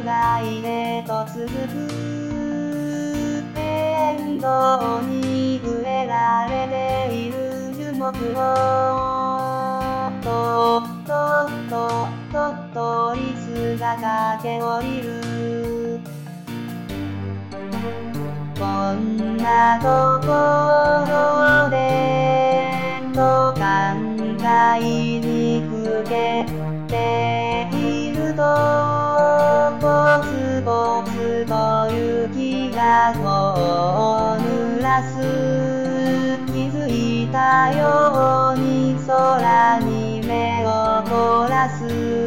外へと続く沿道に植えられている樹木をとっとっとっとっとリスが駆け下りる。こんなところでと考えにふけているとぽつぽつと雪がこう濡らす。気づいたように空に目を凝らす。